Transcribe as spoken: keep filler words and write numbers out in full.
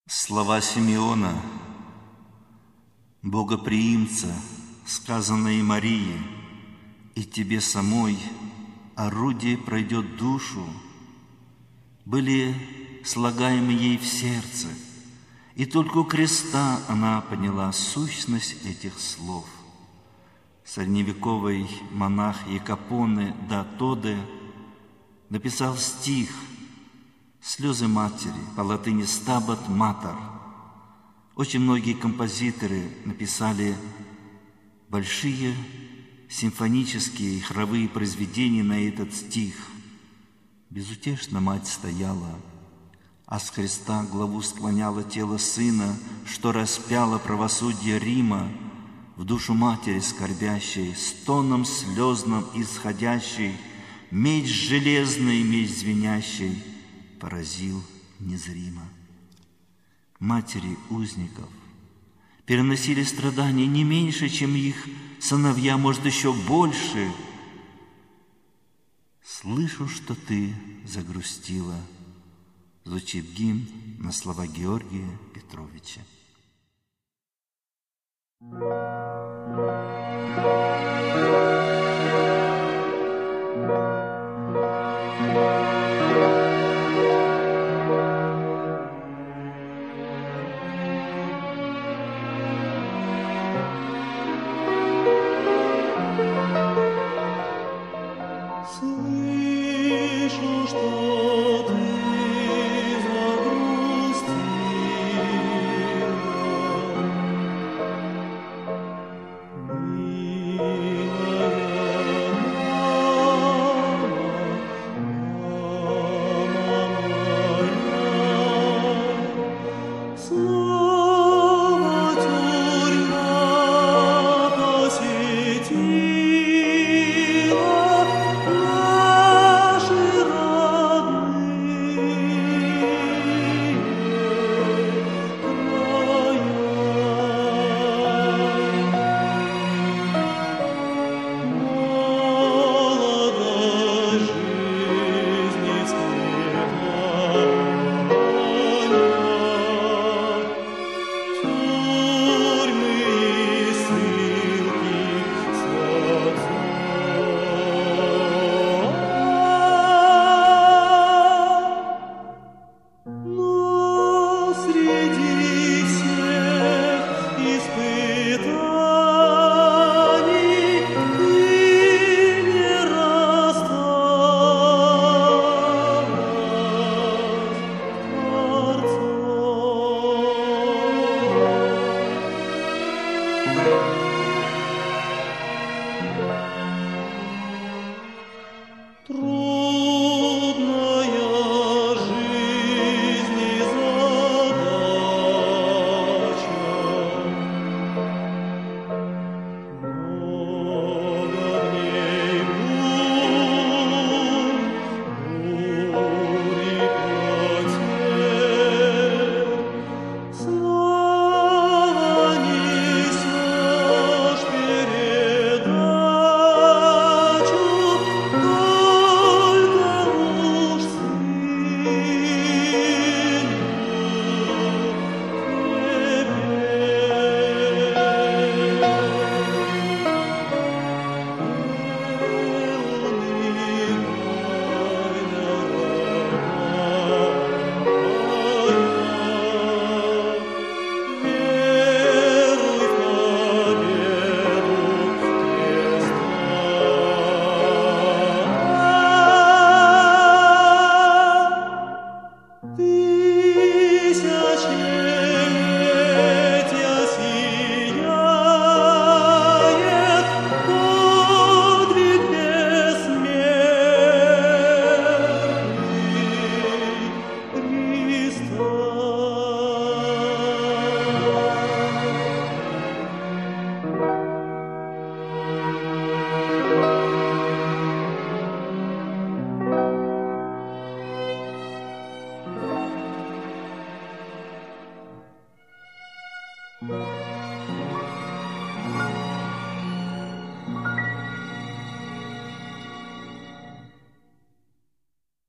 Слова Симеона, богоприимца, сказанные Марии, и тебе самой орудие пройдет душу, были слагаемы ей в сердце, и только у креста она поняла сущность этих слов. Средневековый монах Якопоне да Тоде написал стих «Слезы матери», по латыни «Стабат матер». Очень многие композиторы написали большие симфонические и хоровые произведения на этот стих. Безутешно мать стояла, а с креста главу склоняла тело сына, что распяло правосудие Рима, в душу матери скорбящей, стоном слезным исходящей, меч железный, меч звенящий, поразил незримо. Матери узников переносили страдания не меньше, чем их сыновья, может, еще больше. «Слышу, что ты загрустила», звучит гимн на слова Георгия Петровича.